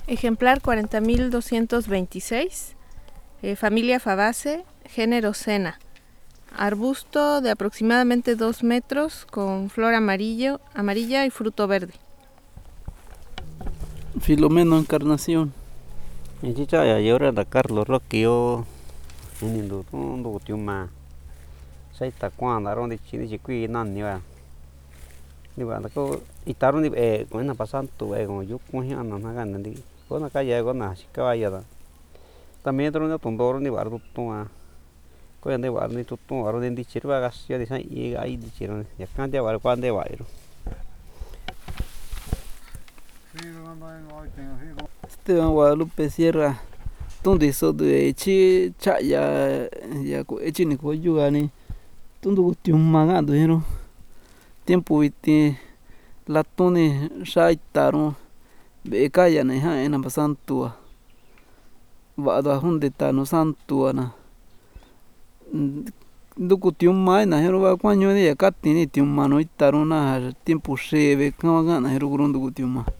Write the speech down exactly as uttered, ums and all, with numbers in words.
Ejemplar cuarenta mil doscientos veintiséis, eh, familia Fabaceae, género Sena. Arbusto de aproximadamente dos metros con flor amarillo, amarilla y fruto verde. Filomeno Encarnación. En chicha ya llora da Carlos Roquio. En indo tondo tiuma. Sai ta cuanda ronde chini chikui nan niwa. Niwa da ko itaron ni eh con na pasanto eh con yo con hian na gan ndi. Ko na kaya ko na shikaya da. También tron na tondoro ni bardo tuma. Ko ande bar ni tutto aro ndi chirwa gas ya de sai e ai di chiro. Ya kan de bar kwande bairo. Esteban Guadalupe Sierra. Donde so de chi chaya ya ko echi ni ko yugani. Tundu tiuma gando hero. Tiempo iti latone shaitaron be kaya ne ha ena basantua. Vada hunde tano santua na. Nduku tiuma na hero ba kwanyo de yakati ni tiuma no itaron na tiempo shebe kama gana hero grundu tiuma.